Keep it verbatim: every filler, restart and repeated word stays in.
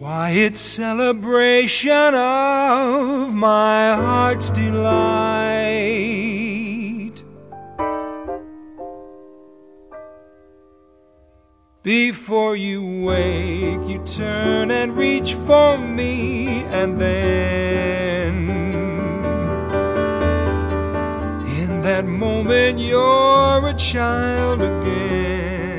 quiet celebration of my heart's delight. Before you wake, you turn and reach for me, and then in that moment you're a child again.